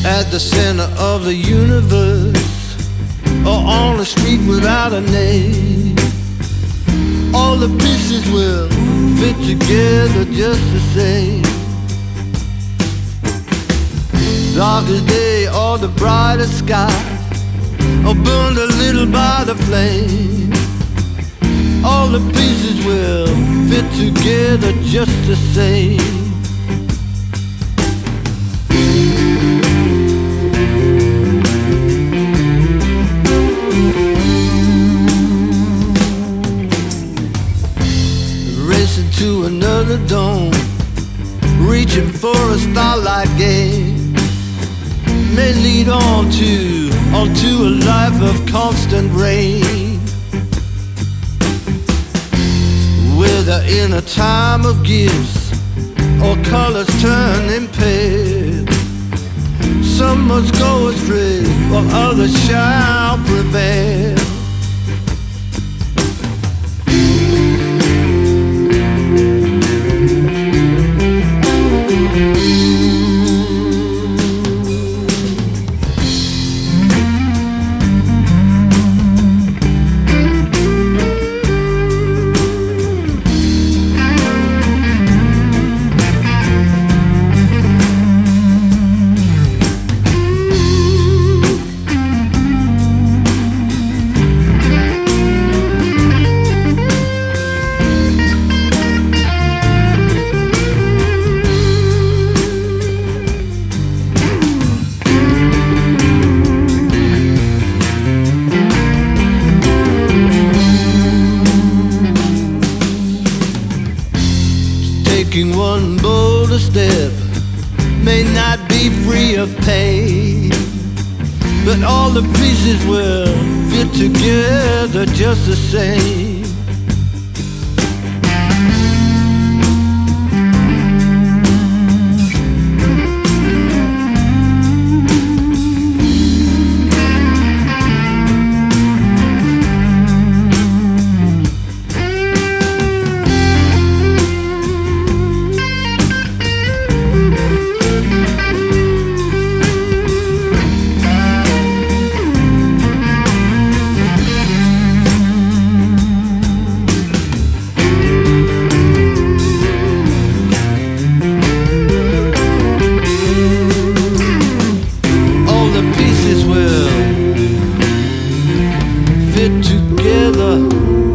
at the center of the universe, or on a street without a name. All the pieces will fit together just the same. Darkest day or the brightest sky, or burned a little by the flame, all the pieces will fit together just the same. Racing to another dawn, reaching for a starlight game, may lead onto a life of constant rain. Whether in a time of gifts or colors turning pale, some must go astray while others shall prevail. Taking one bolder step may not be free of pain, but all the pieces will fit together just the same. Fit together